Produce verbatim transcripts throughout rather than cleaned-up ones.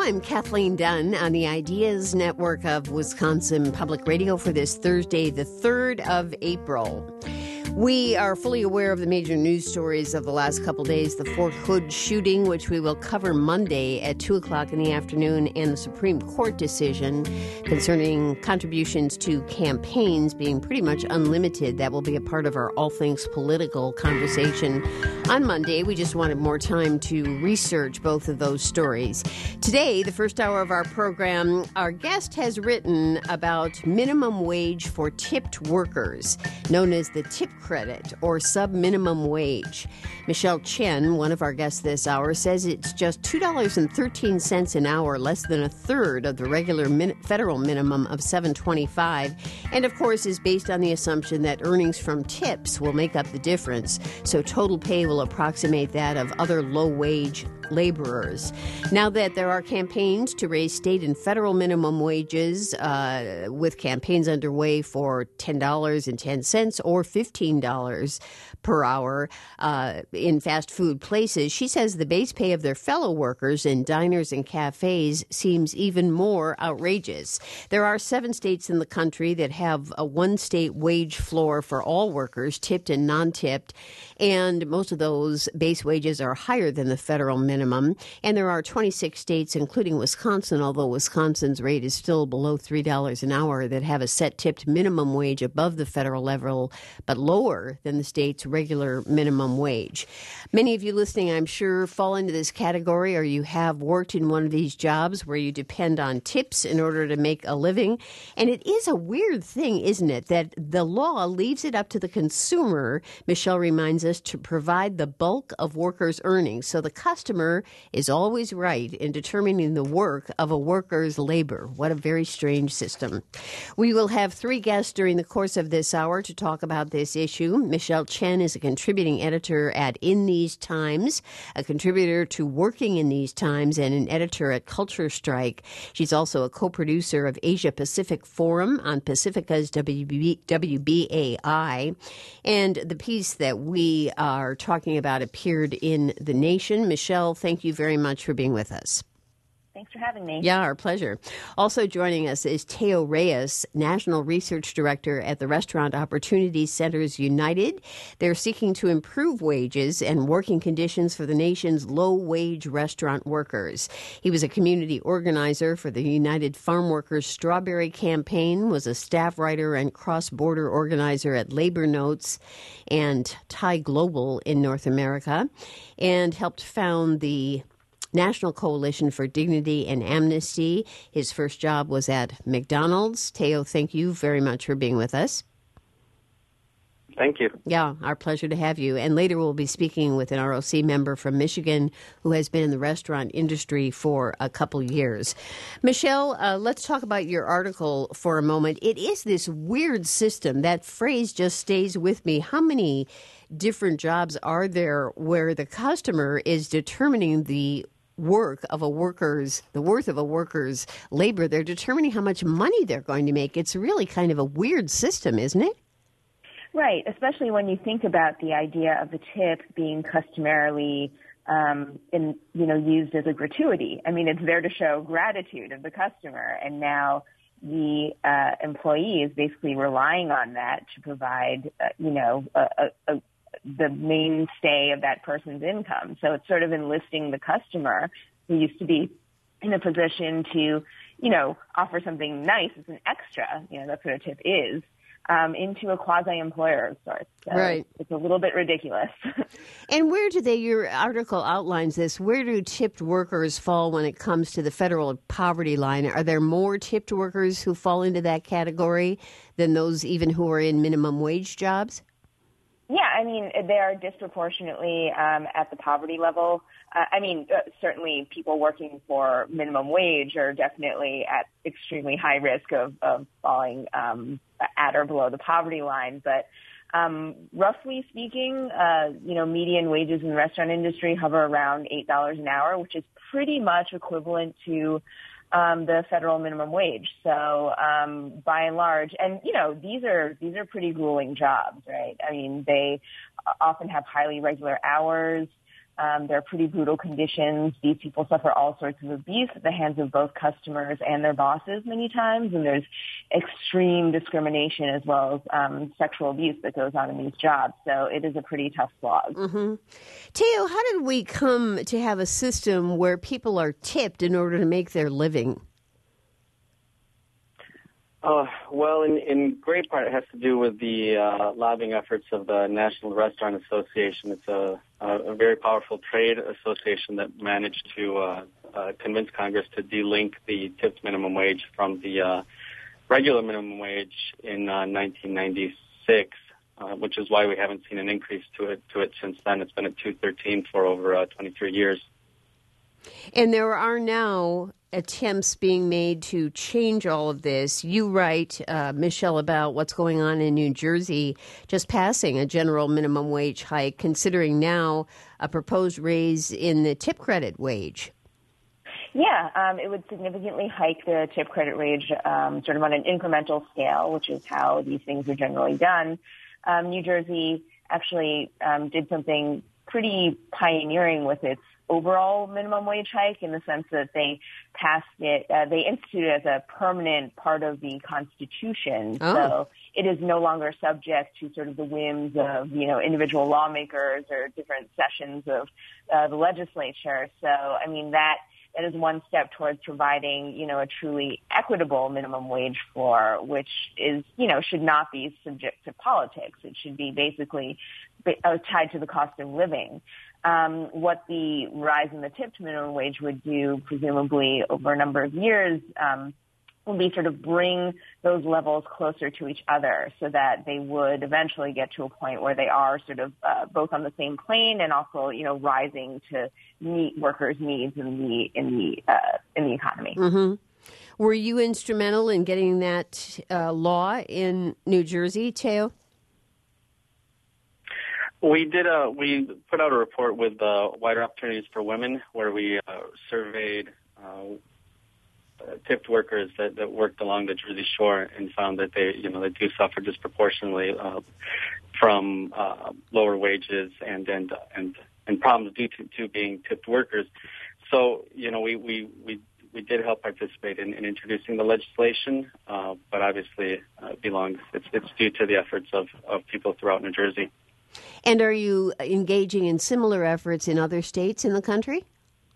I'm Kathleen Dunn on the Ideas Network of Wisconsin Public Radio for this Thursday, the third of April. We are fully aware of the major news stories of the last couple days, the Fort Hood shooting, which we will cover Monday at two o'clock in the afternoon, and the Supreme Court decision concerning contributions to campaigns being pretty much unlimited. That will be a part of our All Things Political conversation on Monday. We just wanted more time to research both of those stories. Today, the first hour of our program, our guest has written about minimum wage for tipped workers, known as the tip credit or sub-minimum wage. Michelle Chen, one of our guests this hour, says it's just two dollars and thirteen cents an hour, less than a third of the regular min- federal minimum of seven dollars and twenty-five cents, and of course is based on the assumption that earnings from tips will make up the difference, so total pay will approximate that of other low-wage laborers. Now that there are campaigns to raise state and federal minimum wages, uh, with campaigns underway for ten dollars and ten cents or fifteen dollars per hour uh, in fast food places, she says the base pay of their fellow workers in diners and cafes seems even more outrageous. There are seven states in the country that have a one-state wage floor for all workers, tipped and non-tipped, and most of those base wages are higher than the federal minimum. And there are twenty-six states, including Wisconsin, although Wisconsin's rate is still below three dollars an hour, that have a set tipped minimum wage above the federal level, but lower than the state's regular minimum wage. Many of you listening, I'm sure, fall into this category, or you have worked in one of these jobs where you depend on tips in order to make a living. And it is a weird thing, isn't it, that the law leaves it up to the consumer, Michelle reminds us, to provide the bulk of workers' earnings. So the customer is always right in determining the work of a worker's labor. What a very strange system. We will have three guests during the course of this hour to talk about this issue. Michelle Chen is a contributing editor at In These Times, a contributor to Working in These Times, and an editor at Culture Strike. She's also a co-producer of Asia Pacific Forum on Pacifica's W B A I. And the piece that we are talking about appeared in The Nation. Michelle, thank you very much for being with us. Thanks for having me. Yeah, our pleasure. Also joining us is Teo Reyes, National Research Director at the Restaurant Opportunity Centers United. They're seeking to improve wages and working conditions for the nation's low-wage restaurant workers. He was a community organizer for the United Farm Workers Strawberry Campaign, was a staff writer and cross-border organizer at Labor Notes and Thai Global in North America, and helped found the National Coalition for Dignity and Amnesty. His first job was at McDonald's. Teo, thank you very much for being with us. Thank you. Yeah, our pleasure to have you. And later we'll be speaking with an R O C member from Michigan who has been in the restaurant industry for a couple years. Michelle, uh, let's talk about your article for a moment. It is this weird system. That phrase just stays with me. How many different jobs are there where the customer is determining the work of a worker's, the worth of a worker's labor? They're determining how much money they're going to make. It's really kind of a weird system, isn't it? Right, especially when you think about the idea of the tip being customarily um, in, you know, used as a gratuity. I mean, it's there to show gratitude of the customer, and now the uh, employee is basically relying on that to provide, uh, you know, a, a, a the mainstay of that person's income. So it's sort of enlisting the customer who used to be in a position to, you know, offer something nice as an extra, you know, that's what a tip is, um, into a quasi-employer of sorts. So right. It's a little bit ridiculous. And where do they, your article outlines this, where do tipped workers fall when it comes to the federal poverty line? Are there more tipped workers who fall into that category than those even who are in minimum wage jobs? Yeah, I mean, they are disproportionately um, at the poverty level. Uh, I mean, uh, certainly people working for minimum wage are definitely at extremely high risk of, of falling um, at or below the poverty line. But um, roughly speaking, uh, you know, median wages in the restaurant industry hover around eight dollars an hour, which is pretty much equivalent to Um, the federal minimum wage. So um, by and large, and you know, these are these are pretty grueling jobs, right? I mean, they often have highly regular hours. Um, there are pretty brutal conditions. These people suffer all sorts of abuse at the hands of both customers and their bosses many times, and there's extreme discrimination as well as um, sexual abuse that goes on in these jobs. So it is a pretty tough slog. Mm-hmm. Teo, how did we come to have a system where people are tipped in order to make their living? Uh, well, in, in great part, it has to do with the uh, lobbying efforts of the National Restaurant Association. It's a, a, a very powerful trade association that managed to uh, uh, convince Congress to delink the tipped minimum wage from the uh, regular minimum wage in uh, nineteen ninety-six, uh, which is why we haven't seen an increase to it to it since then. It's been at two thirteen for over uh, twenty-three years. And there are now attempts being made to change all of this. You write, uh, Michelle, about what's going on in New Jersey, just passing a general minimum wage hike, considering now a proposed raise in the tip credit wage. Yeah, um, it would significantly hike the tip credit wage um, sort of on an incremental scale, which is how these things are generally done. Um, New Jersey actually um, did something pretty pioneering with its overall minimum wage hike in the sense that they passed it, uh, they instituted it as a permanent part of the Constitution. Oh. So it is no longer subject to sort of the whims of, you know, individual lawmakers or different sessions of uh, the legislature. So, I mean, that that is one step towards providing, you know, a truly equitable minimum wage floor, which is, you know, should not be subject to politics. It should be basically tied to the cost of living. Um, what the rise in the tipped minimum wage would do, presumably over a number of years, um, will be sort of bring those levels closer to each other so that they would eventually get to a point where they are sort of uh, both on the same plane and also, you know, rising to meet workers' needs in the in the uh, in the economy. Mm-hmm. Were you instrumental in getting that uh, law in New Jersey, Teo? We did a we put out a report with uh, Wider Opportunities for Women, where we uh, surveyed uh, tipped workers that, that worked along the Jersey Shore and found that they you know they do suffer disproportionately uh, from uh, lower wages and and and and problems due to, to being tipped workers. So you know we we we, we did help participate in, in introducing the legislation, uh, but obviously uh, belongs it's it's due to the efforts of, of people throughout New Jersey. And are you engaging in similar efforts in other states in the country?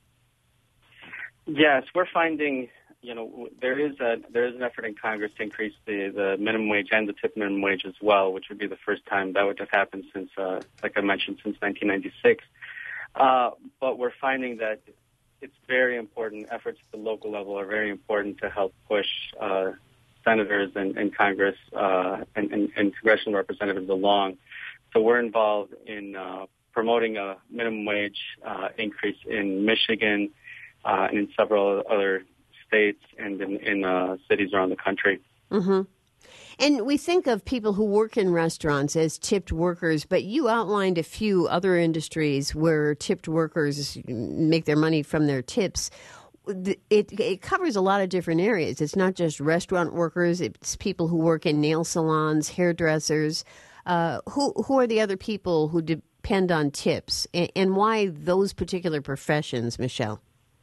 Yes, we're finding, you know, there is a there is an effort in Congress to increase the, the minimum wage and the tip minimum wage as well, which would be the first time that would have happened since, uh, like I mentioned, since nineteen ninety-six. Uh, but we're finding that it's very important. Efforts at the local level are very important to help push uh, senators and, and Congress uh, and, and, and congressional representatives along. So we're involved in uh, promoting a minimum wage uh, increase in Michigan uh, and in several other states and in, in uh, cities around the country. Mm-hmm. And we think of people who work in restaurants as tipped workers, but you outlined a few other industries where tipped workers make their money from their tips. It, it covers a lot of different areas. It's not just restaurant workers. It's people who work in nail salons, hairdressers. Uh, who who are the other people who depend on tips, and, and why those particular professions, Michelle?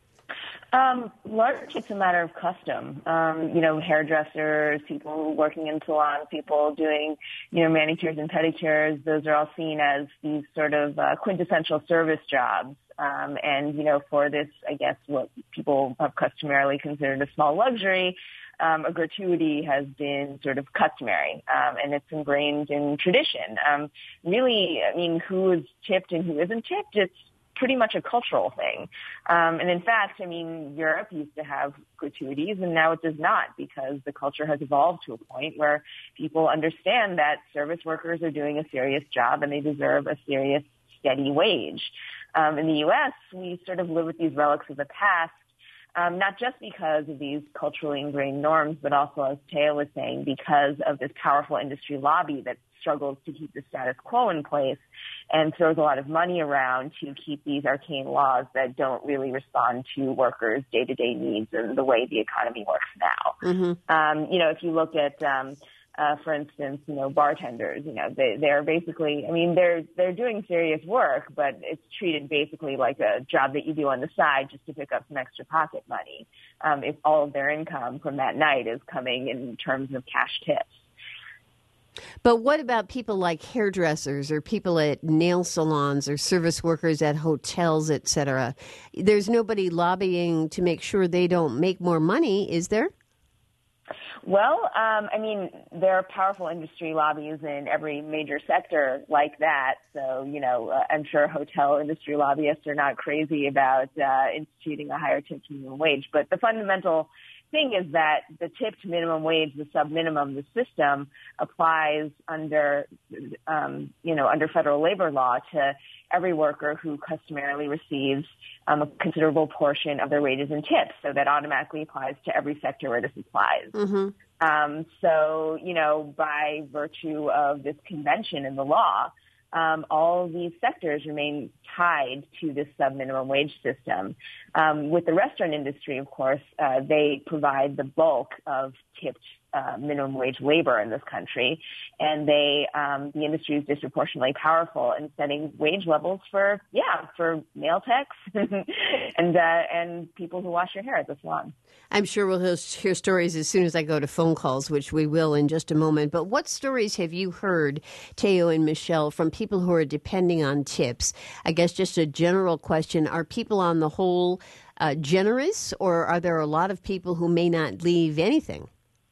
Um, largely, it's a matter of custom. Um, you know, hairdressers, people working in salons, people doing, you know, manicures and pedicures. Those are all seen as these sort of uh, quintessential service jobs. Um, and, you know, for this, I guess, what people have customarily considered a small luxury, Um, a gratuity has been sort of customary, um, and it's ingrained in tradition. Um, really, I mean, who is tipped and who isn't tipped, it's pretty much a cultural thing. Um, and in fact, I mean, Europe used to have gratuities, and now it does not because the culture has evolved to a point where people understand that service workers are doing a serious job and they deserve a serious, steady wage. Um, in the U S, we sort of live with these relics of the past. Um, not just because of these culturally ingrained norms, but also, as Teo was saying, because of this powerful industry lobby that struggles to keep the status quo in place and throws a lot of money around to keep these arcane laws that don't really respond to workers' day-to-day needs and the way the economy works now. Mm-hmm. Um, you know, if you look at um, Uh, for instance, you know, bartenders, you know, they, they're basically, I mean, they're, they're doing serious work, but it's treated basically like a job that you do on the side just to pick up some extra pocket money. Um, if all of their income from that night is coming in terms of cash tips. But what about people like hairdressers or people at nail salons or service workers at hotels, et cetera? There's nobody lobbying to make sure they don't make more money, is there? Well, um, I mean, there are powerful industry lobbies in every major sector like that. So, you know, uh, I'm sure hotel industry lobbyists are not crazy about uh, instituting a higher tipped minimum wage. But the fundamental thing is that the tipped minimum wage, the sub-minimum, the system applies under, um, you know, under federal labor law to every worker who customarily receives um, a considerable portion of their wages and tips. So that automatically applies to every sector where this applies. Mm-hmm. Um, so, you know, by virtue of this convention in the law, um, all of these sectors remain tied to this sub-minimum wage system. Um, with the restaurant industry, of course, uh, they provide the bulk of tipped uh, minimum wage labor in this country, and they um, the industry is disproportionately powerful in setting wage levels for yeah for nail techs and uh, and people who wash your hair at the salon. I'm sure we'll hear stories as soon as I go to phone calls, which we will in just a moment. But what stories have you heard, Teo and Michelle, from people who are depending on tips? I guess just a general question: are people on the whole uh, generous, or are there a lot of people who may not leave anything?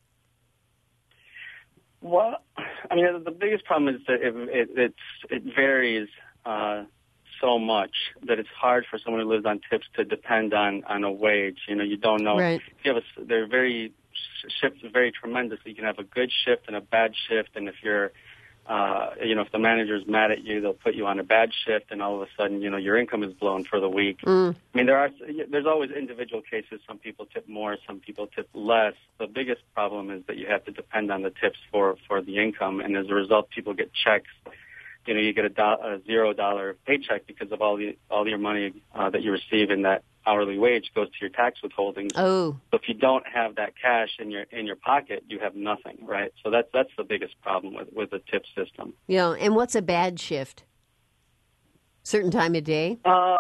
Well, I mean, the biggest problem is that it, it, it's, it varies uh, so much that it's hard for someone who lives on tips to depend on, on a wage. You know, you don't know. Right. If you have a, they're very, shifts vary tremendously. You can have a good shift and a bad shift, and if you're, uh, you know, if the manager's mad at you, they'll put you on a bad shift, and all of a sudden, you know, your income is blown for the week. Mm. I mean, there are, there's always individual cases. Some people tip more, some people tip less. The biggest problem is that you have to depend on the tips for, for the income, and as a result, people get checks. You know, you get a, do- a zero dollar paycheck because of all the all your money uh, that you receive in that hourly wage goes to your tax withholdings. Oh, so if you don't have that cash in your in your pocket, you have nothing, right? So that's that's the biggest problem with with the tip system. yeah. And what's a bad shift? Certain time of day? Uh,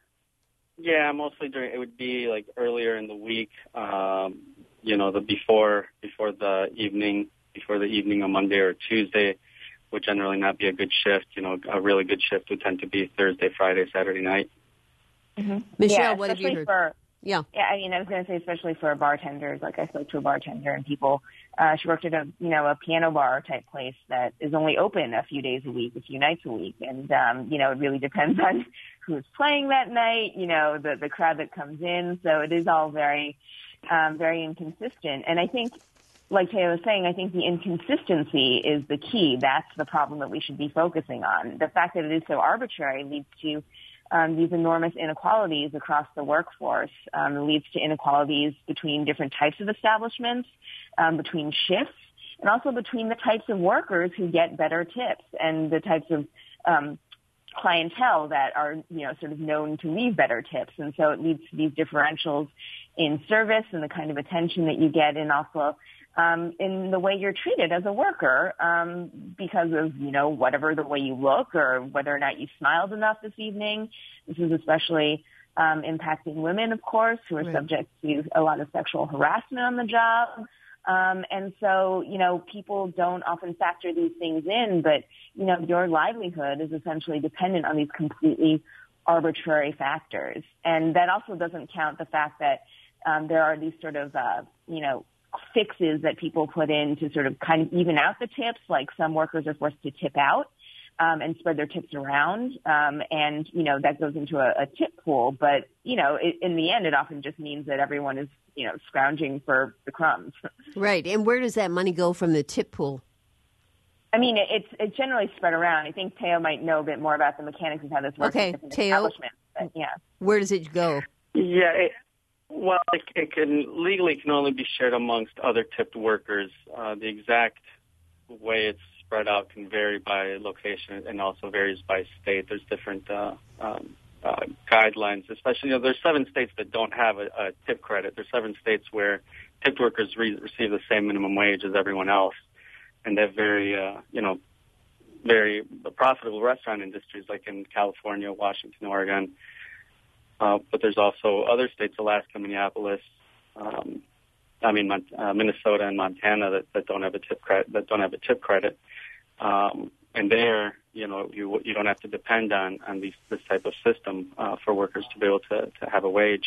yeah, mostly during it would be like earlier in the week. Um, you know, the before before the evening before the evening on Monday or Tuesday would generally not be a good shift. You know, a really good shift would tend to be Thursday, Friday, Saturday night. Mm-hmm. Michelle, yeah, what have you heard? For, yeah. Yeah, I mean, I was going to say, especially for bartenders. Like, I spoke to a bartender, and people, uh, she worked at a, you know, a piano bar type place that is only open a few days a week, a few nights a week. And, um, you know, it really depends on who's playing that night, you know, the, the crowd that comes in. So it is all very, um, very inconsistent. And I think, like Teo was saying, I think the inconsistency is the key. That's the problem that we should be focusing on. The fact that it is so arbitrary leads to um, these enormous inequalities across the workforce. Um, it leads to inequalities between different types of establishments, um, between shifts, and also between the types of workers who get better tips and the types of um, clientele that are, you know, sort of known to leave better tips. And so it leads to these differentials in service and the kind of attention that you get, and also Um, in the way you're treated as a worker, um, because of, you know, whatever the way you look or whether or not you smiled enough this evening. This is especially um, impacting women, of course, who are right. subject to a lot of sexual harassment on the job. Um, and so, you know, people don't often factor these things in, but, you know, your livelihood is essentially dependent on these completely arbitrary factors. And that also doesn't count the fact that um, there are these sort of, uh, you know, fixes that people put in to sort of kind of even out the tips. Like, some workers are forced to tip out um, and spread their tips around. Um, and, you know, that goes into a, a tip pool. But, you know, it, in the end, it often just means that everyone is, you know, scrounging for the crumbs. Right. And where does that money go from the tip pool? I mean, it, it's it's generally spread around. I think Teo might know a bit more about the mechanics of how this works. Okay, in different Teo, establishments, but, yeah. Where does it go? Yeah, it, well, it, it can legally can only be shared amongst other tipped workers. Uh, the exact way it's spread out can vary by location and also varies by state. There's different uh, um, uh, guidelines, especially, you know, there's seven states that don't have a, a tip credit. There's seven states where tipped workers re- receive the same minimum wage as everyone else. and they have very, uh, you know, very profitable restaurant industries like in California, Washington, Oregon. Uh, but there's also other states, Alaska, Minneapolis, um, I mean uh, Minnesota and Montana that, that don't have a tip credit. That don't have a tip credit. Um, and there, you know, you you don't have to depend on on these, this type of system uh, for workers to be able to, to have a wage.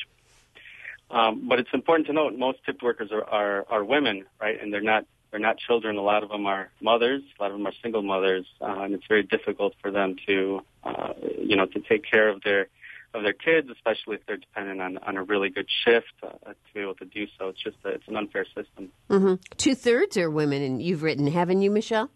Um, but it's important to note most tipped workers are, are, are women, right? And they're not they're not children. A lot of them are mothers. A lot of them are single mothers, uh, and it's very difficult for them to, uh, you know, to take care of their of their kids, especially if they're dependent on, on a really good shift uh, to be able to do so. It's just a, it's an unfair system. Mm-hmm. Two thirds are women, and you've written, haven't you, Michelle?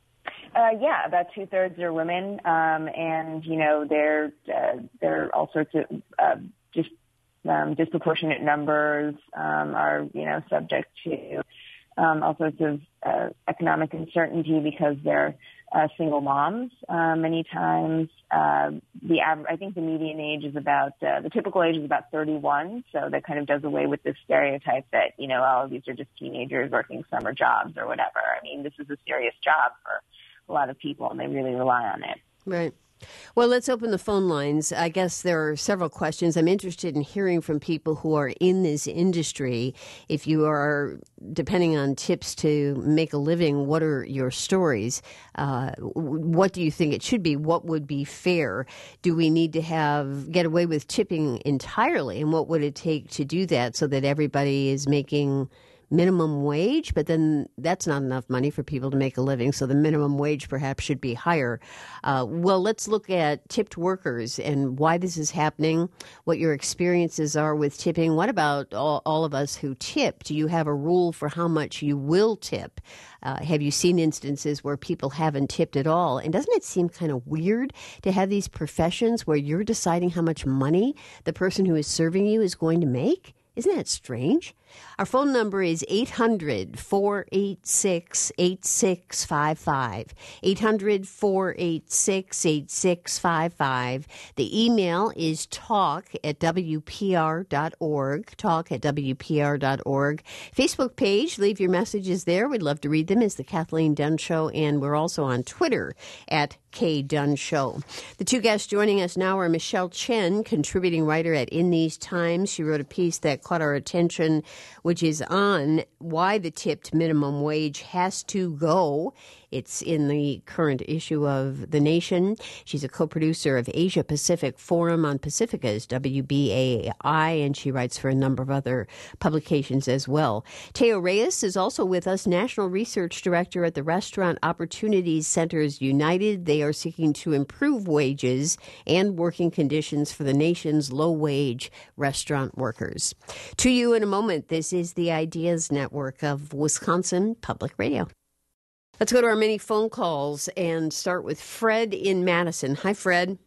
Uh, yeah, about two thirds are women, um, and you know there uh, there are all sorts of uh, just um, disproportionate numbers um, are you know subject to um, all sorts of uh, economic uncertainty because they're uh, single moms. Uh, many times, uh, the av- I think the median age is about uh, the typical age is about thirty-one, so that kind of does away with this stereotype that you know oh these are just teenagers working summer jobs or whatever. I mean, this is a serious job for a lot of people, and they really rely on it. Right. Well, let's open the phone lines. I guess there are several questions. I'm interested in hearing from people who are in this industry. If you are depending on tips to make a living, what are your stories? Uh, what do you think it should be? What would be fair? Do we need to have get away with tipping entirely? And what would it take to do that so that everybody is making minimum wage, but then that's not enough money for people to make a living, so the minimum wage perhaps should be higher. Uh, well, let's look at tipped workers and why this is happening, what your experiences are with tipping. What about all, all of us who tip? Do you have a rule for how much you will tip? Uh, have you seen instances where people haven't tipped at all? And doesn't it seem kind of weird to have these professions where you're deciding how much money the person who is serving you is going to make? Isn't that strange? Our phone number is eight hundred, four eight six, eight six five five. eight hundred, four eight six, eight six five five. The email is talk at W P R dot org. Talk at W P R dot org. Facebook page, leave your messages there. We'd love to read them. It's the Kathleen Dunn Show, and we're also on Twitter at K Dunn Show. The two guests joining us now are Michelle Chen, contributing writer at In These Times. She wrote a piece that caught our attention, which is on why the tipped minimum wage has to go. It's in the current issue of The Nation. She's a co-producer of Asia Pacific Forum on Pacifica's W B A I, and she writes for a number of other publications as well. Teo Reyes is also with us, National Research Director at the Restaurant Opportunities Centers United. They are seeking to improve wages and working conditions for the nation's low-wage restaurant workers. To you in a moment, this is the Ideas Network of Wisconsin Public Radio. Let's go to our many phone calls and start with Fred in Madison. Hi, Fred.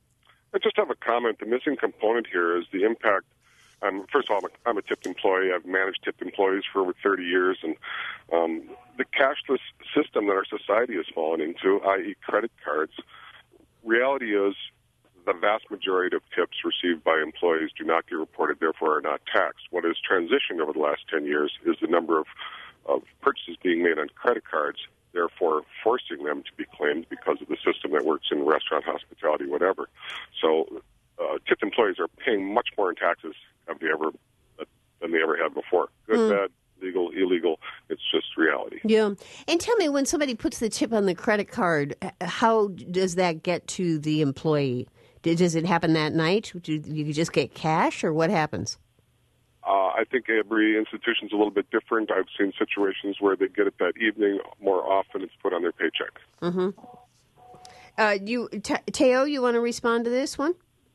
I just have a comment. The missing component here is the impact. Um, first of all, I'm a, I'm a tipped employee. I've managed tipped employees for over thirty years. And um, the cashless system that our society has fallen into, that is credit cards, reality is the vast majority of tips received by employees do not get reported, therefore are not taxed. What has transitioned over the last ten years is the number of, of purchases being made on credit cards, therefore forcing them to be claimed because of the system that works in restaurant, hospitality, whatever. So uh, tipped employees are paying much more in taxes than they ever, uh, than they ever had before. Good, mm. bad, legal, illegal, it's just reality. Yeah. And tell me, when somebody puts the tip on the credit card, how does that get to the employee? Does it happen that night? Do you just get cash, or what happens? Uh, I think every institution's a little bit different. I've seen situations where they get it that evening. More often, it's put on their paycheck. Mm-hmm. Uh, you, T- Teo, you want to respond to this one?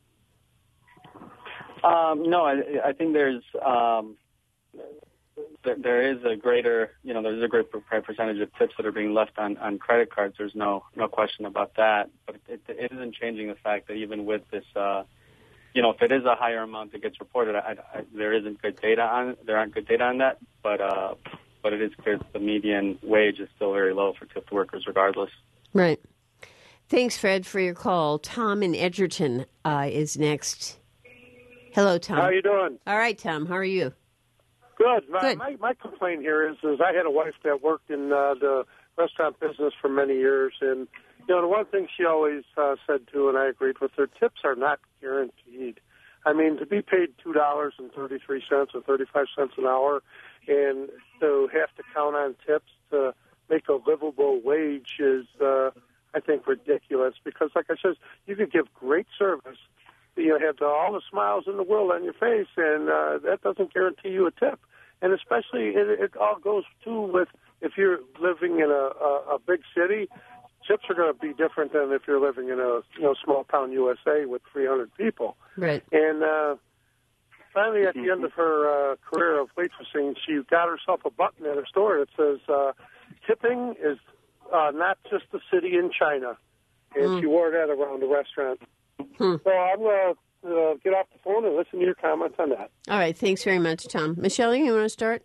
Um, no, I, I think there's um, there, there is a greater, you know, there's a great percentage of tips that are being left on, on credit cards. There's no no question about that. But it, it isn't changing the fact that even with this. Uh, You know, if it is a higher amount that gets reported, I, I, there isn't good data on there aren't good data on that. But uh, but it is clear that the median wage is still very low for tipped workers, regardless. Right. Thanks, Fred, for your call. Tom in Edgerton uh, is next. Hello, Tom. How you doing? All right, Tom. How are you? Good. My, Good. my, my complaint here is, is I had a wife that worked in uh, the restaurant business for many years, and you know, the one thing she always uh, said too, and I agreed with her, tips are not guaranteed. I mean, to be paid two dollars and thirty-three cents or thirty-five cents an hour, and to have to count on tips to make a livable wage is, uh, I think, ridiculous. Because, like I said, you could give great service, you know, have the, all the smiles in the world on your face, and uh, that doesn't guarantee you a tip. And especially, it, it all goes too with if you're living in a, a, a big city. Tips are going to be different than if you're living in a you know small town U S A with three hundred people. Right. And uh, finally, at the end of her uh, career of waitressing, she got herself a button at her store that says, uh, "Tipping is uh, not just a city in China." And mm. she wore that around the restaurant. Hmm. So I'm going to uh, get off the phone and listen to your comments on that. All right. Thanks very much, Tom. Michelle, you want to start?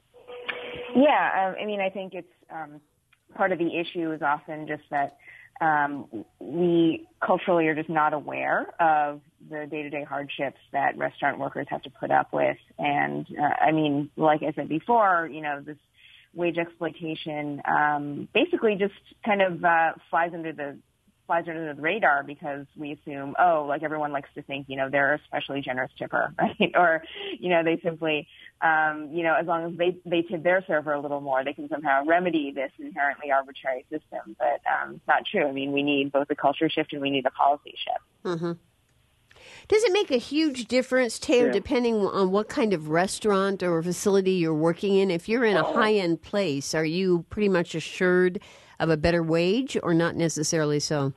Yeah. Um, I mean, I think it's um, part of the issue is often just that um, we culturally are just not aware of the day-to-day hardships that restaurant workers have to put up with. And, uh, I mean, like I said before, you know, this wage exploitation um, basically just kind of uh, flies under the flies under the radar because we assume, oh, like everyone likes to think, you know, they're a especially generous tipper, right? Or, you know, they simply, um, you know, as long as they, they tip their server a little more, they can somehow remedy this inherently arbitrary system. But um, it's not true. I mean, we need both a culture shift and we need a policy shift. Mm-hmm. Does it make a huge difference, Teo, yeah. depending on what kind of restaurant or facility you're working in? If you're in a high-end place, are you pretty much assured of a better wage or not necessarily so?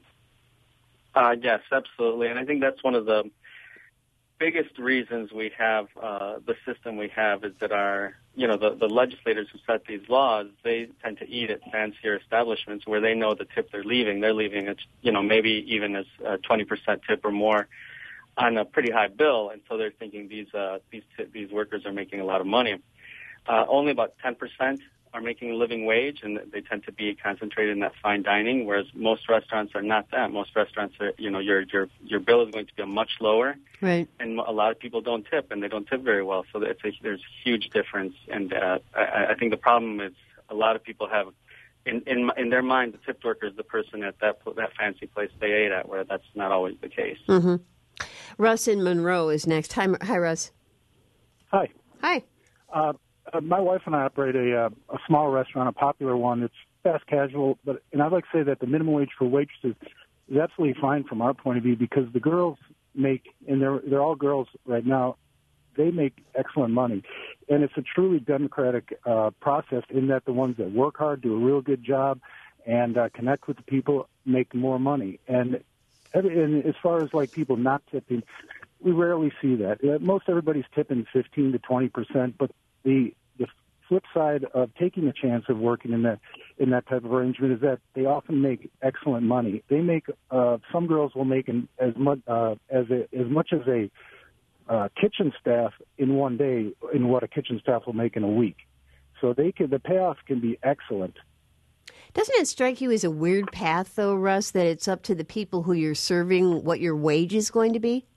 Uh, yes, absolutely. And I think that's one of the biggest reasons we have uh, the system we have is that our, you know, the, the legislators who set these laws, they tend to eat at fancier establishments where they know the tip they're leaving. They're leaving at, you know, maybe even as a twenty percent tip or more on a pretty high bill. And so they're thinking these, uh, these, t- these workers are making a lot of money. Uh, only about ten percent are making a living wage, and they tend to be concentrated in that fine dining, whereas most restaurants are not that. Most restaurants are, you know, your your your bill is going to be much lower, right? And a lot of people don't tip, and they don't tip very well. So it's a, there's a huge difference, and uh, I, I think the problem is a lot of people have, in in in their mind, the tipped worker is the person at that that fancy place they ate at, where that's not always the case. Mm-hmm. Russ in Monroe is next. Hi, hi Russ. Hi. Hi. Uh, Uh, my wife and I operate a, uh, a small restaurant, a popular one. It's fast casual, but and I'd like to say that the minimum wage for waitresses is absolutely fine from our point of view because the girls make, and they're they're all girls right now, they make excellent money, and it's a truly democratic uh, process in that the ones that work hard, do a real good job, and uh, connect with the people make more money. And, and as far as like people not tipping, we rarely see that. Uh, most everybody's tipping fifteen to twenty percent, but The the flip side of taking the chance of working in that in that type of arrangement is that they often make excellent money. They make uh, some girls will make an, as much uh, as a, as much as a uh, kitchen staff in one day in what a kitchen staff will make in a week. So they can the payoff can be excellent. Doesn't it strike you as a weird path, though, Russ, that it's up to the people who you're serving what your wage is going to be?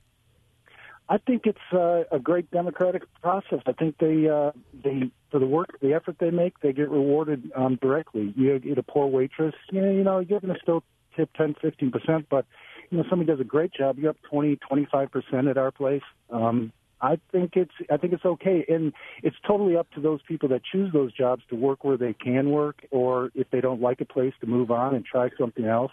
I think it's uh, a great democratic process. I think they, uh, they, for the work, the effort they make, they get rewarded um, directly. You get a poor waitress, you know, you know you're going to still tip ten, fifteen percent, but you know, somebody does a great job, you're up twenty, twenty-five percent at our place. Um, I think it's, I think it's okay, and it's totally up to those people that choose those jobs to work where they can work, or if they don't like a place, to move on and try something else.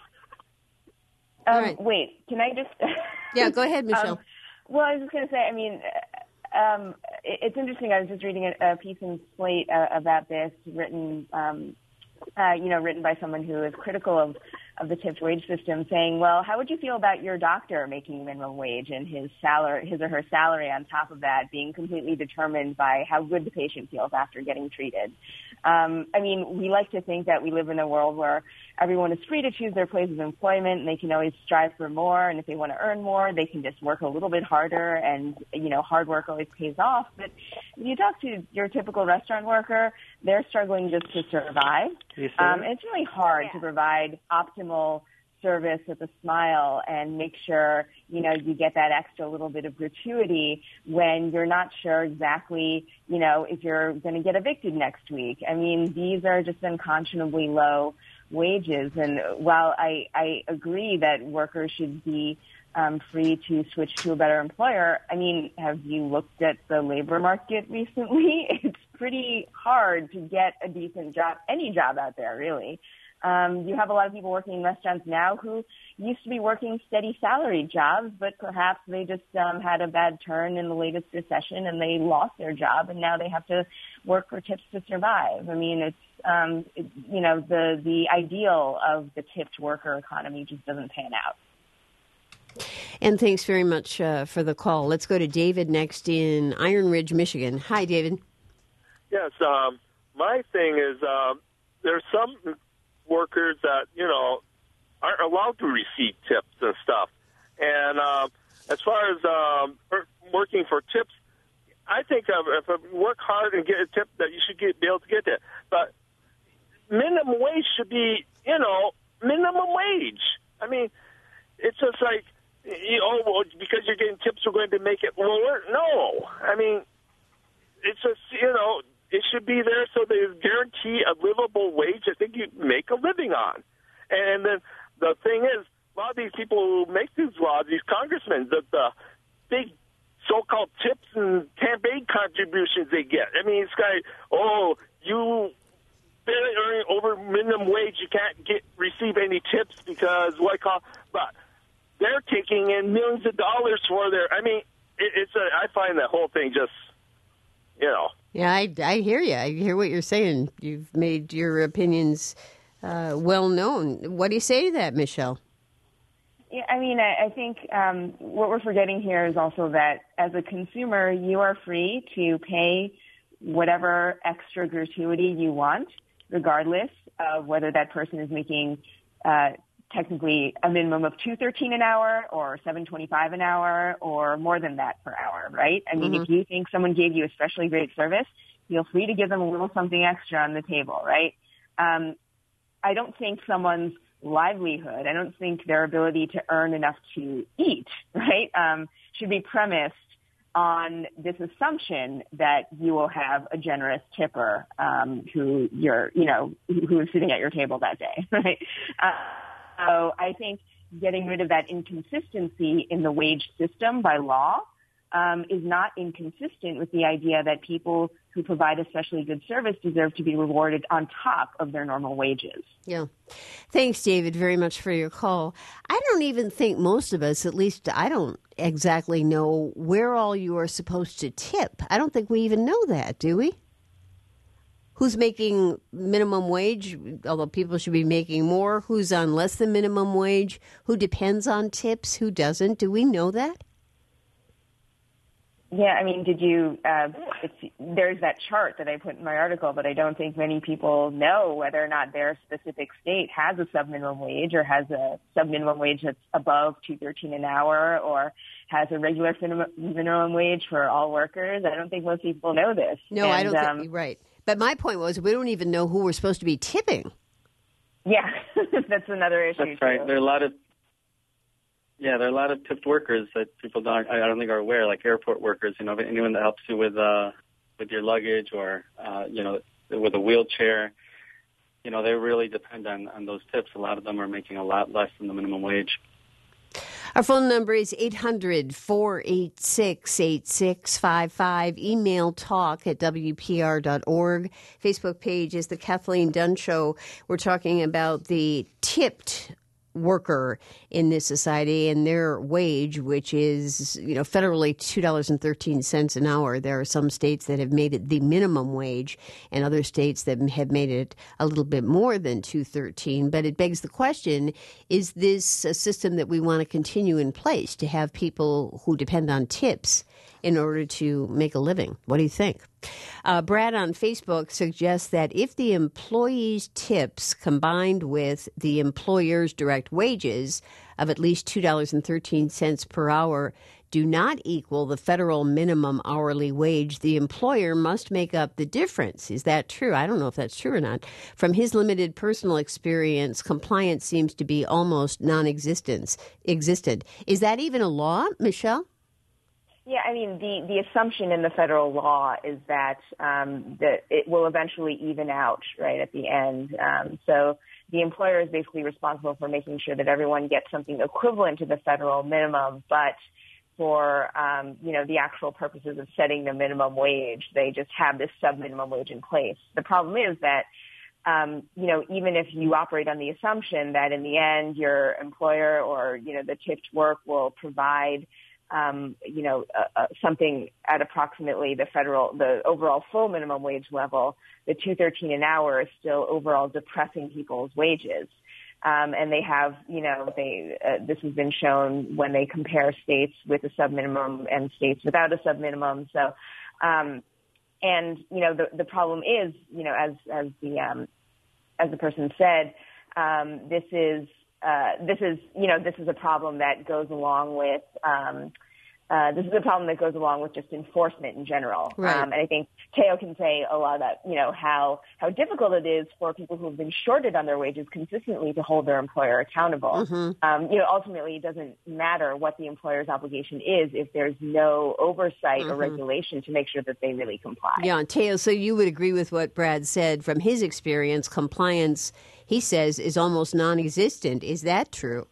Um, right. Wait, can I just? Yeah, go ahead, Michelle. um, Well, I was just going to say, I mean, um, it, it's interesting. I was just reading a, a piece in Slate uh, about this, written, um, uh, you know, written by someone who is critical of, of the tipped wage system, saying, well, how would you feel about your doctor making minimum wage and his salary, his or her salary on top of that being completely determined by how good the patient feels after getting treated? Um, I mean, we like to think that we live in a world where everyone is free to choose their place of employment and they can always strive for more. And if they want to earn more, they can just work a little bit harder. And, you know, hard work always pays off. But if you talk to your typical restaurant worker, they're struggling just to survive. Um, and it's really hard yeah. to provide optimal service with a smile and make sure, you know, you get that extra little bit of gratuity when you're not sure exactly, you know, if you're going to get evicted next week. I mean, these are just unconscionably low wages. And while I, I agree that workers should be um, free to switch to a better employer, I mean, have you looked at the labor market recently? It's pretty hard to get a decent job, any job out there, really. Um, you have a lot of people working in restaurants now who used to be working steady salaried jobs, but perhaps they just um, had a bad turn in the latest recession and they lost their job, and now they have to work for tips to survive. I mean, it's um, it, you know the the ideal of the tipped worker economy just doesn't pan out. And thanks very much uh, for the call. Let's go to David next in Iron Ridge, Michigan. Hi, David. Yes, um, my thing is uh, there's some workers that, you know, aren't allowed to receive tips and stuff. And uh, as far as um, working for tips, I think if you work hard and get a tip, that you should get, be able to get it. But minimum wage should be, you know, minimum wage. I mean, it's just like, you know, well, because you're getting tips, we're going to make it lower. No. I mean, it's just, you know, it should be there so they guarantee a livable wage I think you make a living on. And then the thing is, a lot of these people who make these laws, these congressmen, the, the big so-called tips and campaign contributions they get. I mean, it's like, oh, you barely earn over minimum wage, you can't get receive any tips because what I call, but they're taking in millions of dollars for their, I mean, it, it's a, I find that whole thing just, you know. Yeah, I, I hear you. I hear what you're saying. You've made your opinions uh, well known. What do you say to that, Michelle? Yeah, I mean, I, I think um, what we're forgetting here is also that as a consumer, you are free to pay whatever extra gratuity you want, regardless of whether that person is making uh, technically a minimum of two thirteen an hour or seven twenty-five an hour or more than that per hour, right? I mean, mm-hmm. if you think someone gave you especially great service, feel free to give them a little something extra on the table, right? Um, I don't think someone's livelihood, I don't think their ability to earn enough to eat, right, um, should be premised on this assumption that you will have a generous tipper um, who you're, you know, who is sitting at your table that day, right? Uh, So I think getting rid of that inconsistency in the wage system by law um, is not inconsistent with the idea that people who provide especially good service deserve to be rewarded on top of their normal wages. Yeah. Thanks, David, very much for your call. I don't even think most of us, at least I don't exactly know where all you are supposed to tip. I don't think we even know that, do we? Who's making minimum wage, although people should be making more? Who's on less than minimum wage? Who depends on tips? Who doesn't? Do we know that? Yeah, I mean, did you, uh, it's, there's that chart that I put in my article, but I don't think many people know whether or not their specific state has a sub-minimum wage or has a sub-minimum wage that's above two thirteen an hour or has a regular minimum wage for all workers. I don't think most people know this. No, and, I don't um, think you're right. But my point was, we don't even know who we're supposed to be tipping. Yeah, that's another issue. That's right. Too. There are a lot of yeah, there are a lot of tipped workers that people don't I don't think are aware, like airport workers. You know, anyone that helps you with uh with your luggage or uh, you know with a wheelchair. You know, they really depend on on those tips. A lot of them are making a lot less than the minimum wage. Our phone number is eight hundred, four eight six, eight six five five. Email talk at W P R dot org. Facebook page is The Kathleen Dunn Show. We're talking about the tipped worker in this society and their wage, which is, you know, federally two dollars and thirteen cents an hour. There are some states that have made it the minimum wage and other states that have made it a little bit more than two dollars and thirteen cents. But it begs the question, is this a system that we want to continue in place to have people who depend on tips in order to make a living? What do you think? Uh, Brad on Facebook suggests that if the employee's tips combined with the employer's direct wages of at least two dollars and thirteen cents per hour do not equal the federal minimum hourly wage, the employer must make up the difference. Is that true? I don't know if that's true or not. From his limited personal experience, compliance seems to be almost non-existent. Existed. Is that even a law, Michelle? Yeah, I mean, the, the assumption in the federal law is that um, that it will eventually even out, right, at the end. Um, so the employer is basically responsible for making sure that everyone gets something equivalent to the federal minimum, but for, um, you know, the actual purposes of setting the minimum wage, they just have this sub-minimum wage in place. The problem is that, um, you know, even if you operate on the assumption that in the end your employer or, you know, the tipped work will provide, um, you know, uh, uh, something at approximately the federal, the overall full minimum wage level, the two thirteen an hour is still overall depressing people's wages. Um, and they have, you know, they uh, this has been shown when they compare states with a subminimum and states without a subminimum. So, um, and you know, the the problem is, you know, as as the um, as the person said, um, this is uh, this is you know this is a problem that goes along with. Um, Uh, this is a problem that goes along with just enforcement in general. Right. Um, and I think Teo can say a lot about, you know, how, how difficult it is for people who have been shorted on their wages consistently to hold their employer accountable. Mm-hmm. Um, you know, ultimately it doesn't matter what the employer's obligation is if there's no oversight mm-hmm. or regulation to make sure that they really comply. Yeah, and Teo, so you would agree with what Brad said. From his experience, compliance, he says, is almost non-existent. Is that true?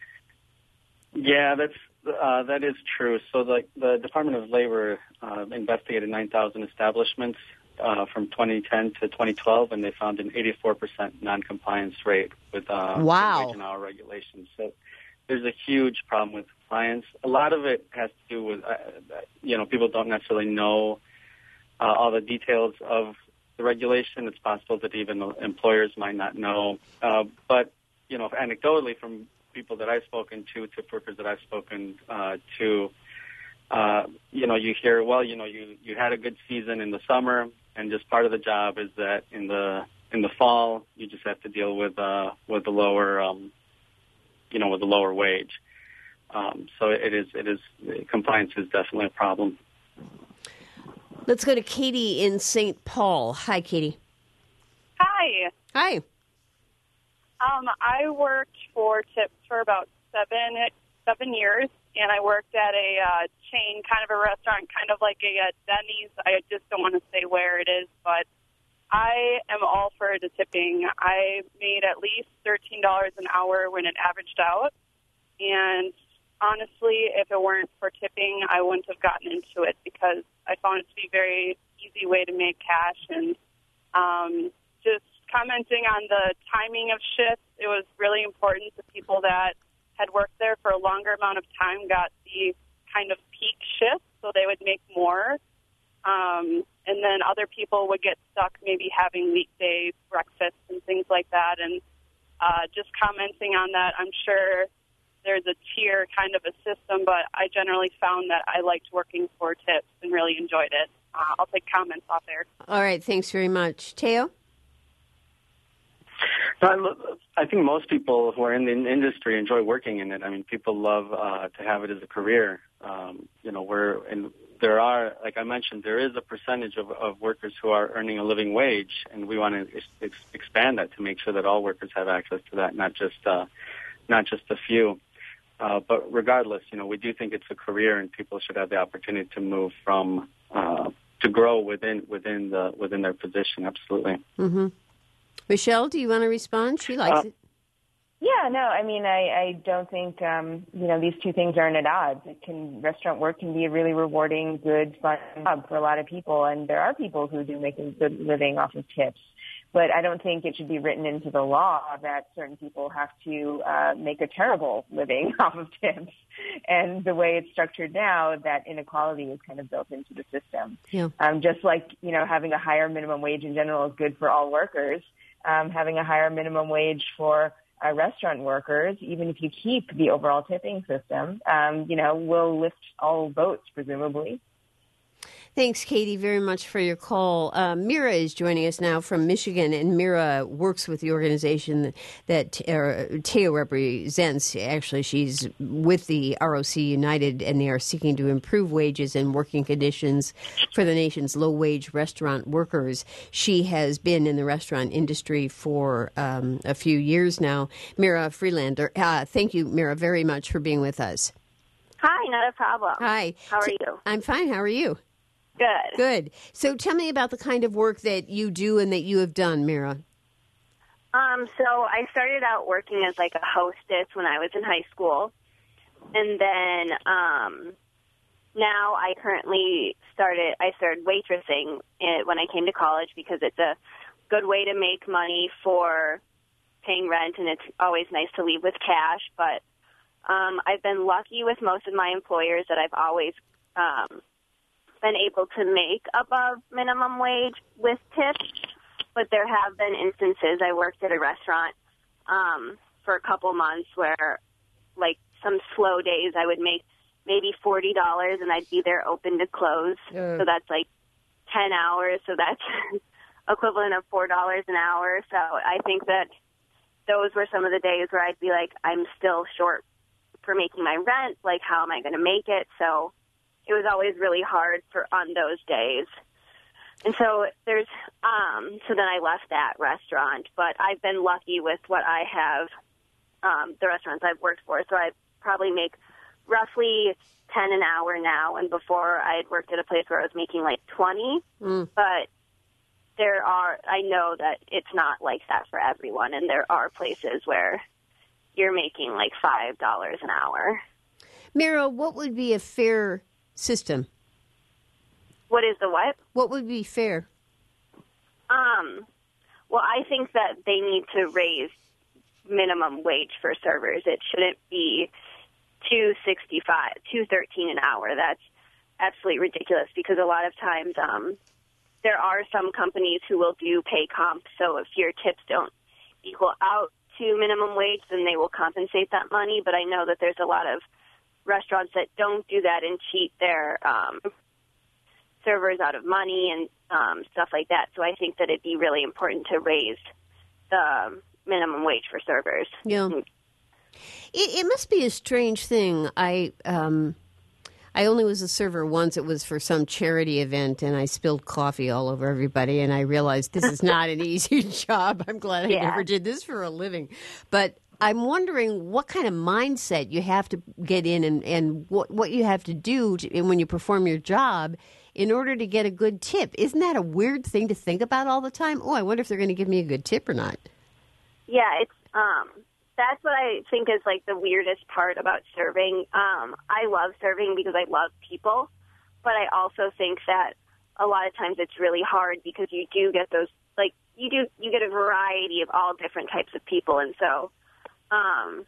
Yeah, that's Uh, that is true. So the, the Department of Labor uh, investigated nine thousand establishments uh, from twenty ten to twenty twelve, and they found an eighty-four percent non-compliance rate with uh, wow. wage and hour regulations. So there's a huge problem with compliance. A lot of it has to do with, uh, you know, people don't necessarily know uh, all the details of the regulation. It's possible that even employers might not know. Uh, but, you know, anecdotally from people that I've spoken to, tip workers that I've spoken uh, to, uh, you know, you hear, well, you know, you, you had a good season in the summer, and just part of the job is that in the in the fall you just have to deal with uh, with the lower, um, you know, with the lower wage. Um, so it is it is compliance is definitely a problem. Let's go to Katie in Saint Paul. Hi, Katie. Hi. Hi. Um, I worked for Tips for about seven seven years, and I worked at a uh, chain, kind of a restaurant, kind of like a, a Denny's. I just don't want to say where it is, but I am all for the tipping. I made at least thirteen dollars an hour when it averaged out, and honestly, if it weren't for tipping, I wouldn't have gotten into it because I found it to be a very easy way to make cash, and um, just commenting on the timing of shifts, it was really important that people that had worked there for a longer amount of time got the kind of peak shifts so they would make more. Um, and then other people would get stuck maybe having weekday breakfasts and things like that. And uh, just commenting on that, I'm sure there's a tier kind of a system, but I generally found that I liked working for Tips and really enjoyed it. Uh, I'll take comments off there. All right, thanks very much. Teo? I think most people who are in the industry enjoy working in it. I mean, people love uh, to have it as a career. Um, you know, we're and there are, like I mentioned, there is a percentage of, of workers who are earning a living wage, and we want to ex- expand that to make sure that all workers have access to that, not just uh, not just a few. Uh, but regardless, you know, we do think it's a career, and people should have the opportunity to move from uh, to grow within within the within their position. Absolutely. Mm-hmm. Michelle, do you want to respond? She likes uh, it. Yeah, no, I mean, I, I don't think, um, you know, these two things aren't at odds. It can, restaurant work can be a really rewarding, good, fun job for a lot of people, and there are people who do make a good living off of tips. But I don't think it should be written into the law that certain people have to uh, make a terrible living off of tips. And the way it's structured now, that inequality is kind of built into the system. Yeah. Um, just like, you know, having a higher minimum wage in general is good for all workers, um, having a higher minimum wage for uh, restaurant workers, even if you keep the overall tipping system, um, you know, will lift all boats, presumably. Thanks, Katie, very much for your call. Uh, Mira is joining us now from Michigan, and Mira works with the organization that uh, Teo represents. Actually, she's with the R O C United, and they are seeking to improve wages and working conditions for the nation's low-wage restaurant workers. She has been in the restaurant industry for um, a few years now. Mira Freelander, uh, thank you, Mira, very much for being with us. Hi, not a problem. Hi. How are you? I'm fine. How are you? Good. Good. So tell me about the kind of work that you do and that you have done, Mira. Um, so I started out working as like a hostess when I was in high school. And then um, now I currently started, I started waitressing when I came to college because it's a good way to make money for paying rent, and it's always nice to leave with cash. But um, I've been lucky with most of my employers that I've always um, been able to make above minimum wage with tips, but there have been instances. I worked at a restaurant um, for a couple months where, like, some slow days I would make maybe forty dollars and I'd be there open to close. Uh. So that's like ten hours. So that's equivalent of four dollars an hour. So I think that those were some of the days where I'd be like, I'm still short for making my rent. Like, how am I going to make it? So it was always really hard for on those days. And so there's, um, so then I left that restaurant, but I've been lucky with what I have, um, the restaurants I've worked for. So I probably make roughly ten an hour now. And before I had worked at a place where I was making like twenty, mm. but there are, I know that it's not like that for everyone. And there are places where you're making like five dollars an hour. Mira, what would be a fair system? What is the what? What would be fair? Um, well, I think that they need to raise minimum wage for servers. It shouldn't be two sixty-five, two thirteen an hour. That's absolutely ridiculous because a lot of times um, there are some companies who will do pay comp. So if your tips don't equal out to minimum wage, then they will compensate that money. But I know that there's a lot of restaurants that don't do that and cheat their um, servers out of money and um, stuff like that. So I think that it'd be really important to raise the minimum wage for servers. Yeah. It, it must be a strange thing. I um, I only was a server once. It was for some charity event, and I spilled coffee all over everybody, and I realized this is not an easy job. I'm glad I yeah. never did this for a living. But I'm wondering what kind of mindset you have to get in and, and what, what you have to do to, and when you perform your job in order to get a good tip. Isn't that a weird thing to think about all the time? Oh, I wonder if they're going to give me a good tip or not. Yeah, it's um, that's what I think is like the weirdest part about serving. Um, I love serving because I love people, but I also think that a lot of times it's really hard because you do get those, like, you do, you get a variety of all different types of people, and so Um,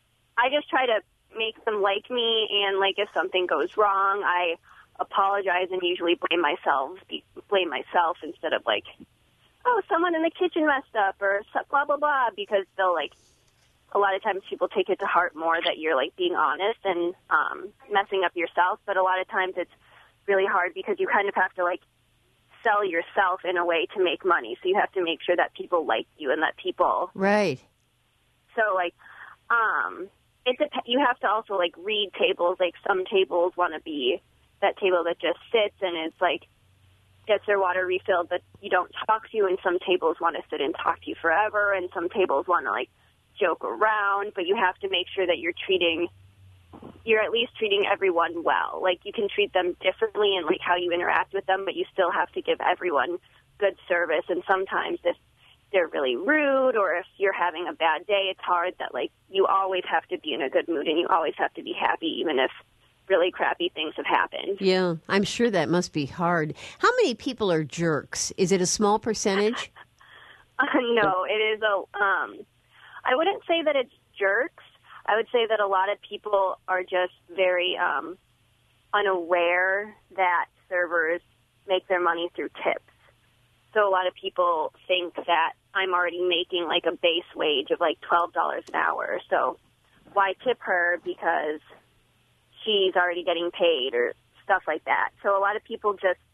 I just try to make them like me, and like if something goes wrong, I apologize and usually blame myself, blame myself instead of like, oh, someone in the kitchen messed up or blah blah blah, because they'll like, a lot of times people take it to heart more that you're like being honest and um, messing up yourself, but a lot of times it's really hard because you kind of have to like sell yourself in a way to make money, so you have to make sure that people like you and that people right. So, like, um, it's a, you have to also, like, read tables. Like, some tables want to be that table that just sits and is, like, gets their water refilled, but you don't talk to you. And some tables want to sit and talk to you forever. And some tables want to, like, joke around. But you have to make sure that you're treating, you're at least treating everyone well. Like, you can treat them differently in, like, how you interact with them, but you still have to give everyone good service. And sometimes if they're really rude or if you're having a bad day, it's hard that, like, you always have to be in a good mood and you always have to be happy even if really crappy things have happened. Yeah, I'm sure that must be hard. How many people are jerks? Is it a small percentage? uh, no, it is a, um, I wouldn't say that it's jerks. I would say that a lot of people are just very um, unaware that servers make their money through tips. So a lot of people think that I'm already making like a base wage of like twelve dollars an hour. So why tip her because she's already getting paid or stuff like that. So a lot of people just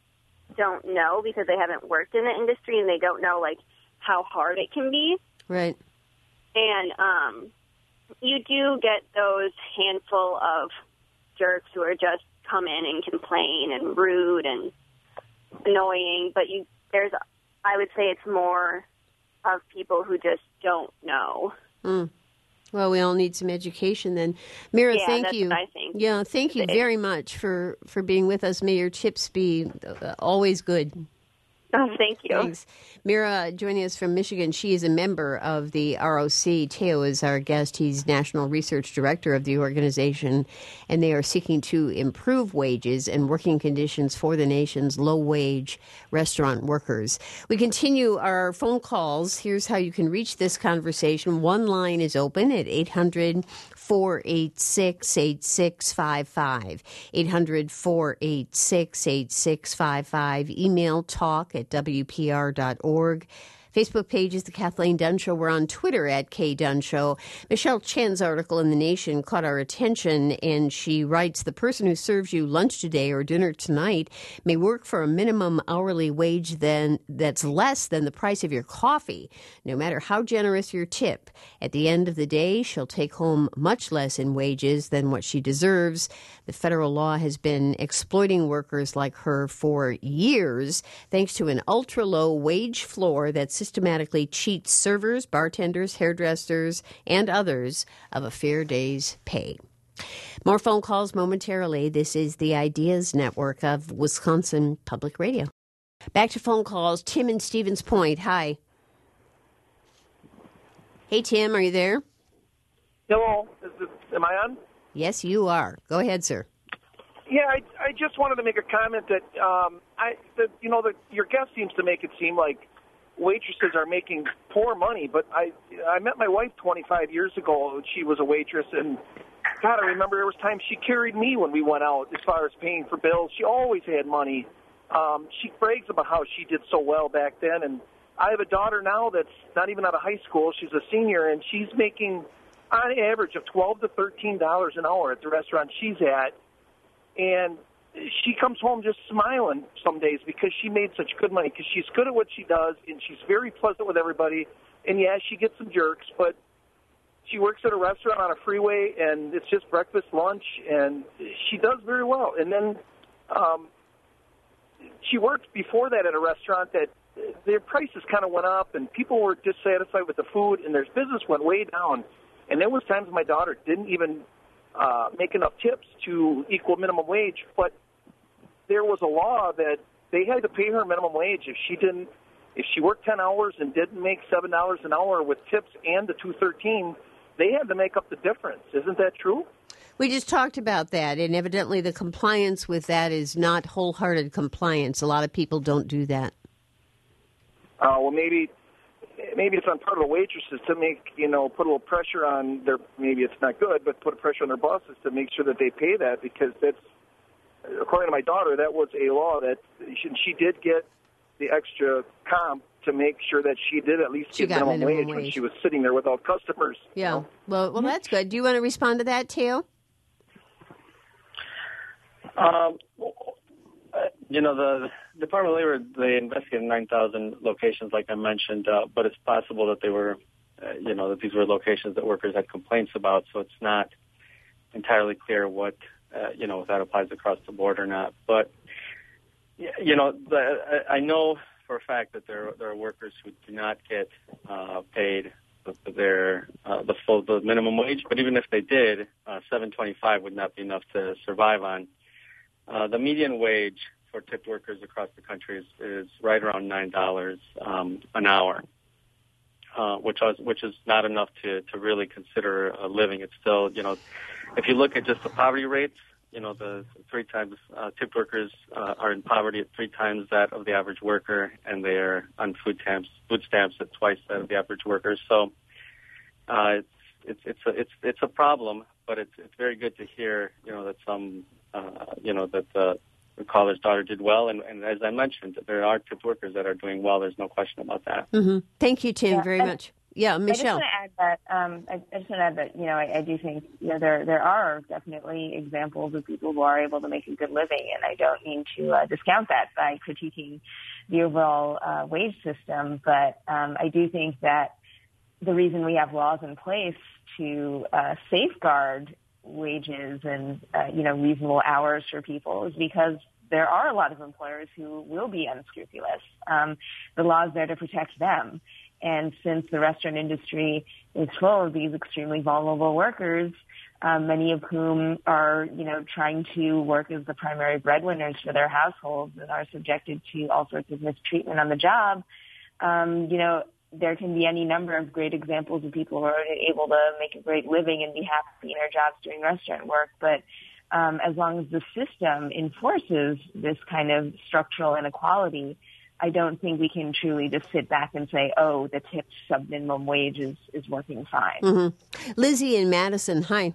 don't know because they haven't worked in the industry and they don't know like how hard it can be. Right. And um, you do get those handful of jerks who are just come in and complain and rude and annoying, but you there's I would say it's more of people who just don't know. Mm. Well, we all need some education then. Mira, yeah, thank that's you. What I think. Yeah, thank you very much for, for being with us. May your tips be uh, always good. Oh, thank you. Thanks. Mira joining us from Michigan. She is a member of the R O C. Teo is our guest. He's National Research Director of the organization, and they are seeking to improve wages and working conditions for the nation's low-wage restaurant workers. We continue our phone calls. Here's how you can reach this conversation. One line is open at eight hundred, four eight six, eight six five five. eight hundred, four eight six, eight six five five. Email talk at W P R dot org. Facebook page is The Kathleen Dunn Show. We're on Twitter at K Dunn Show. Michelle Chen's article in The Nation caught our attention, and she writes, the person who serves you lunch today or dinner tonight may work for a minimum hourly wage then that's less than the price of your coffee, no matter how generous your tip. At the end of the day, she'll take home much less in wages than what she deserves. The federal law has been exploiting workers like her for years, thanks to an ultra-low wage floor that systematically cheats servers, bartenders, hairdressers, and others of a fair day's pay. More phone calls momentarily. This is the Ideas Network of Wisconsin Public Radio. Back to phone calls. Tim in Stevens Point. Hi. Hey, Tim, are you there? Hello. Is this, am I on? Yes, you are. Go ahead, sir. Yeah, I, I just wanted to make a comment that, um, I, that you know, that your guest seems to make it seem like waitresses are making poor money, but I I met my wife twenty-five years ago. She was a waitress, and God, I remember there was times she carried me when we went out as far as paying for bills. She always had money. Um, she brags about how she did so well back then, and I have a daughter now that's not even out of high school. She's a senior, and she's making on average of twelve to thirteen dollars an hour at the restaurant she's at, and she comes home just smiling some days because she made such good money, because she's good at what she does, and she's very pleasant with everybody. And, yeah, she gets some jerks, but she works at a restaurant on a freeway, and it's just breakfast, lunch, and she does very well. And then um, she worked before that at a restaurant that their prices kind of went up, and people were dissatisfied with the food, and their business went way down. And there was times my daughter didn't even uh, make enough tips to equal minimum wage, but there was a law that they had to pay her minimum wage if she didn't. If she worked ten hours and didn't make seven dollars an hour with tips and the two thirteen, they had to make up the difference. Isn't that true? We just talked about that, and evidently the compliance with that is not wholehearted compliance. A lot of people don't do that. Uh, well, maybe maybe it's on part of the waitresses to make, you know, put a little pressure on their, maybe it's not good, but put a pressure on their bosses to make sure that they pay that, because that's, according to my daughter, that was a law that she, she did get the extra comp to make sure that she did at least she get minimum, minimum wage, wage when she was sitting there without customers. Yeah. You know? Well, well, that's good. Do you want to respond to that, Teo? Um, you know, the Department of Labor, they investigated nine thousand locations, like I mentioned, uh, but it's possible that they were, uh, you know, that these were locations that workers had complaints about, so it's not entirely clear what, uh, you know, if that applies across the board or not. But, you know, the, I know for a fact that there, there are workers who do not get uh, paid their uh, the full the minimum wage, but even if they did, uh, seven twenty-five would not be enough to survive on. Uh, the median wage for tipped workers across the country is, is right around nine dollars um, an hour, uh, which is which is not enough to, to really consider a living. It's still, you know, if you look at just the poverty rates, you know, the three times uh, tipped workers uh, are in poverty at three times that of the average worker, and they are on food stamps food stamps at twice that of the average worker. So uh, it's it's it's a it's it's a problem, but it's it's very good to hear, you know, that some uh, you know that the, the caller's daughter did well, and, and as I mentioned, there are tipped workers that are doing well. There's no question about that. Mm-hmm. Thank you, Tim, Yeah, very and, much. Yeah, Michelle. I just want to add that. Um, I, I just want to add that. You know, I, I do think you know there there are definitely examples of people who are able to make a good living, and I don't mean to uh, discount that by critiquing the overall uh, wage system. But um, I do think that the reason we have laws in place to uh, safeguard wages and uh, you know reasonable hours for people is because there are a lot of employers who will be unscrupulous. Um, the law is there to protect them. And since the restaurant industry is full of these extremely vulnerable workers, um, many of whom are, you know, trying to work as the primary breadwinners for their households and are subjected to all sorts of mistreatment on the job, um, you know, there can be any number of great examples of people who are able to make a great living and be happy in their jobs doing restaurant work. But um, as long as the system enforces this kind of structural inequality, I don't think we can truly just sit back and say, oh, the tipped sub-minimum wage is, is working fine. Mm-hmm. Lizzie in Madison, hi.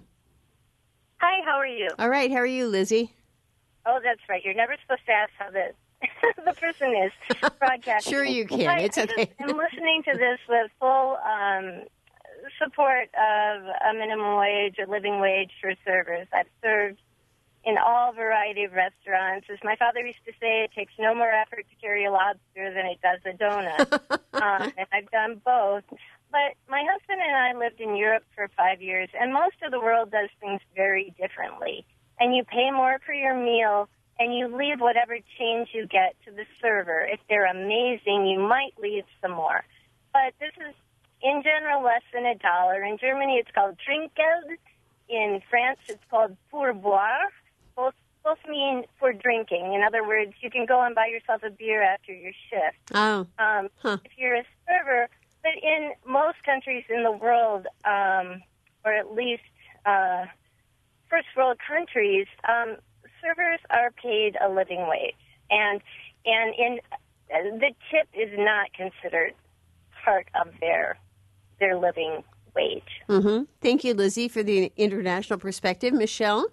Hi, how are you? All right, how are you, Lizzie? Oh, that's right. You're never supposed to ask how the the person is broadcasting. Sure you can. I, it's okay. I'm listening to this with full um, support of a minimum wage or living wage for servers. I've served in all variety of restaurants. As my father used to say, it takes no more effort to carry a lobster than it does a donut. um, and I've done both. But my husband and I lived in Europe for five years, and most of the world does things very differently. And you pay more for your meal, and you leave whatever change you get to the server. If they're amazing, you might leave some more. But this is, in general, less than a dollar. In Germany, it's called Trinkgeld. In France, it's called pourboire. Both, both mean for drinking. In other words, you can go and buy yourself a beer after your shift. Oh. Um, huh. If you're a server, but in most countries in the world, um, or at least uh, first world countries, um, servers are paid a living wage, and and in uh, the tip is not considered part of their their living wage. Mm-hmm. Thank you, Lizzie, for the international perspective. Michelle?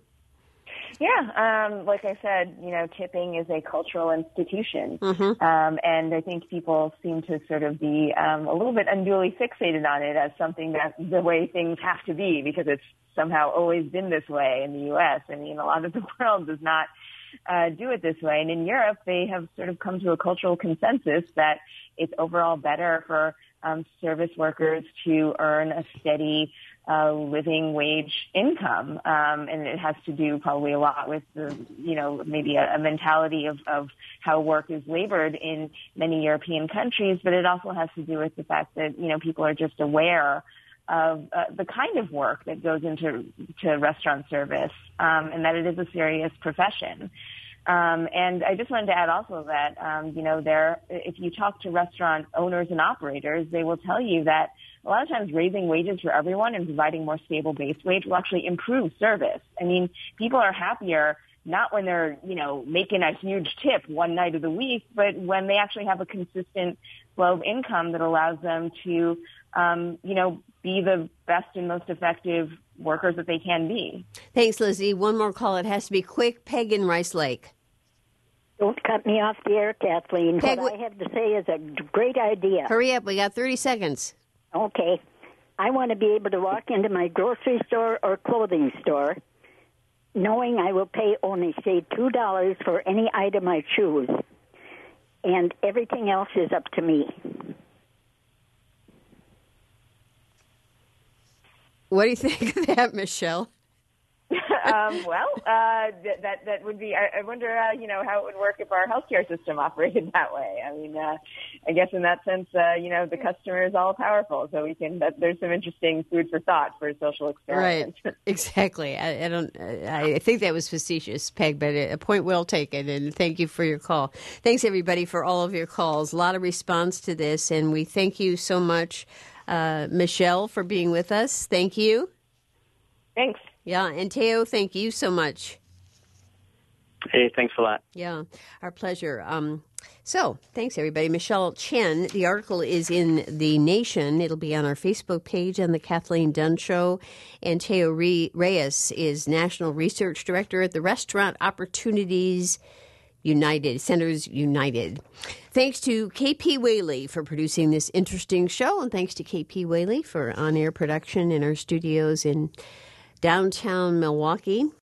Yeah, um, like I said, you know, tipping is a cultural institution, mm-hmm. um, and I think people seem to sort of be um, a little bit unduly fixated on it as something that the way things have to be because it's somehow always been this way in the U S. I mean, a lot of the world does not uh, do it this way, and in Europe, they have sort of come to a cultural consensus that it's overall better for um, service workers to earn a steady Uh, living wage income, um, and it has to do probably a lot with the, you know, maybe a, a mentality of, of how work is labored in many European countries, but it also has to do with the fact that, you know, people are just aware of uh, the kind of work that goes into to restaurant service, um, and that it is a serious profession. Um, and I just wanted to add also that, um, you know, there, if you talk to restaurant owners and operators, they will tell you that a lot of times raising wages for everyone and providing more stable base wage will actually improve service. I mean, people are happier not when they're, you know, making a huge tip one night of the week, but when they actually have a consistent flow of income that allows them to, um, you know, be the best and most effective workers that they can be. Thanks, Lizzie. One more call. It has to be quick. Peg in Rice Lake. Don't cut me off the air, Kathleen. Peg, what I have to say is a great idea. Hurry up. We got thirty seconds. Okay. I want to be able to walk into my grocery store or clothing store knowing I will pay only, say, two dollars for any item I choose, and everything else is up to me. What do you think of that, Michelle? um, well, uh, th- that that would be. I, I wonder, uh, you know, how it would work if our healthcare system operated that way. I mean, uh, I guess in that sense, uh, you know, the customer is all powerful, so we can. That, there's some interesting food for thought for a social experiment. Right, exactly. I, I don't. I think that was facetious, Peg, but a point well taken. And thank you for your call. Thanks everybody for all of your calls. A lot of response to this, and we thank you so much, uh, Michelle, for being with us. Thank you. Thanks. Yeah, and Teo, thank you so much. Hey, thanks a lot. Yeah, our pleasure. Um, so, thanks, everybody. Michelle Chen, the article is in The Nation. It'll be on our Facebook page on The Kathleen Dunn Show. And Teo Reyes is National Research Director at the Restaurant Opportunities United, Centers United. Thanks to K P Whaley for producing this interesting show, and thanks to K P Whaley for on-air production in our studios in downtown Milwaukee.